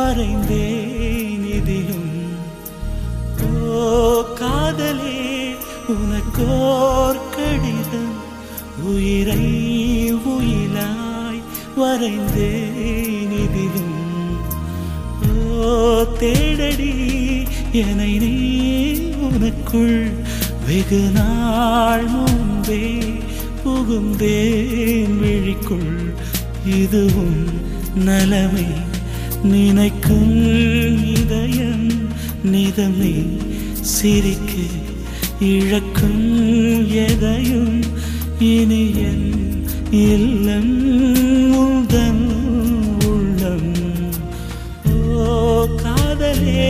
வரைந்தேன் இதிலும். ஓ காதலே உனக்கோர் கடிதம், உயிரை உயிலாய் வரைந்தேன் இதிலும். ஓ தேடடி என்னை நீ உனக்குள், வெகு நாள் முன்பே புகுந்தேன் விழிக்குள். இதுவும் நலமே நினைக்கும் இதயம் நிதமே, சிரிக்க இழக்கும் எதையும் இனி என் இல்லம் உந்தன் உள்ளம். ஓ காதலே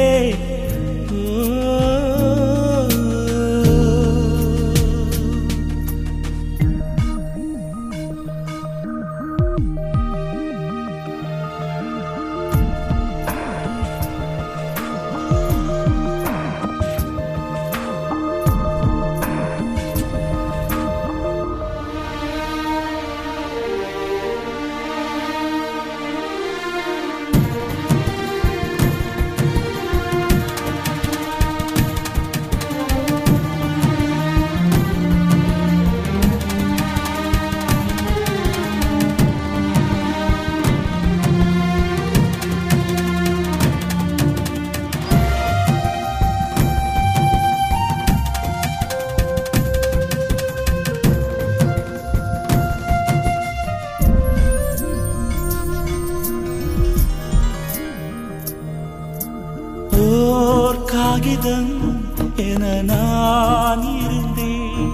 காகிதம் என நான் இருந்தேன்,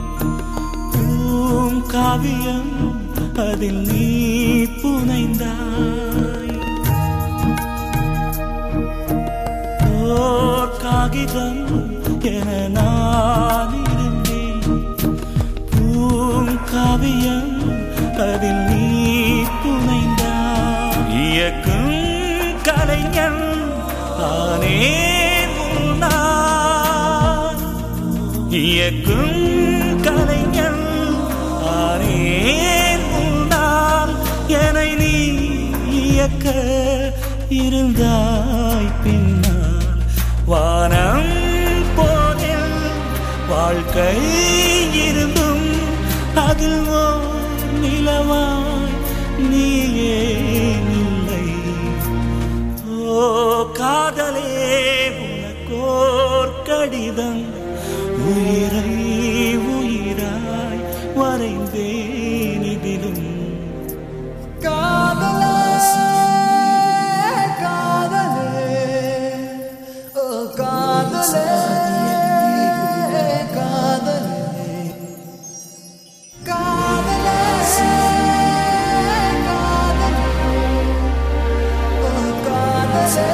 காவியம் அதில் நீ புனைந்தாய். ஓர் காகிதம் என நான் இருந்தேன், காவியம் அதில் நீ புனைந்தாய். இயக்கும் கலைஞன் ஆனே, இயக்கும் கலைஞன் ஆனேன் உன்னால். என்னை நீ இயக்க இருந்தாய் பின்னால். வானம் போதில் வாழ்க்கை இருந்தும் அதில் ஓர் நிலவாய் நீயே இல்லை. ஓ காதலே உனக்கோர் கடிதம், உயிரை உயிராய் வரைந்தேன் இதிலும். காதலே காதலே ஓ காதலே காதலே காதலே காதலே ஓ காதலே.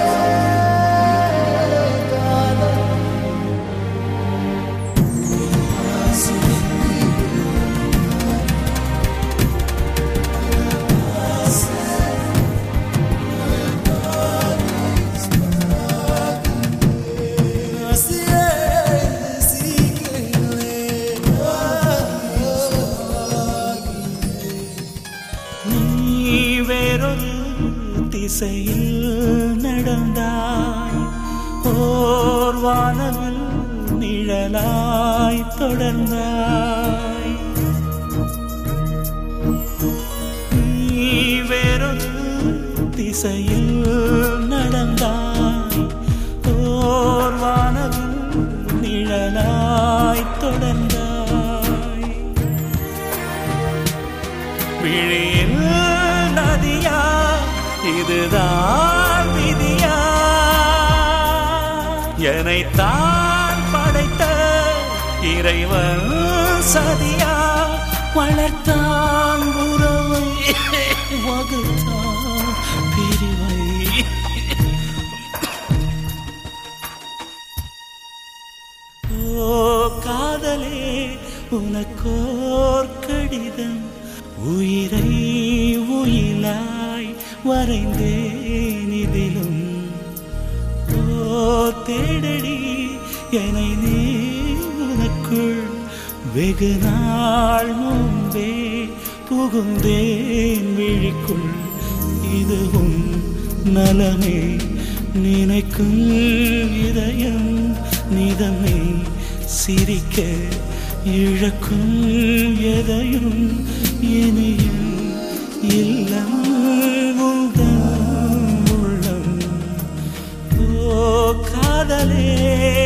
திசையில் நடந்தாய், ஓர் வானவில் நிழலாய் தொடர்ந்தாய். நீ வேறொரு திசையில் நடந்தாய், ஓர் வானவில் நிழலாய் தொடர்ந்தாய். விழியில் நதியா இதுதான் விதியா, என்னைத்தான் படைத்த இறைவன் சதியா. வளர்த்தான் உறவை வகுத்தான் பிரிவை. ஓ காதலே உனக்கோர் கடிதம், உயிரை உயிலாய் வரைந்தேன் இதிலும். ஓ தேடடி என்னை நீ உனக்குள், வெகு நாள் முன்பே புகுந்தேன் விழிக்குள். இதுவும் நலமே நினைக்கும் இதயம் நிதமே சிரிக்க இழக்கும் எதையும் இனியும் இல்லம் உந்தன் உள்ளம். ஓ காதலே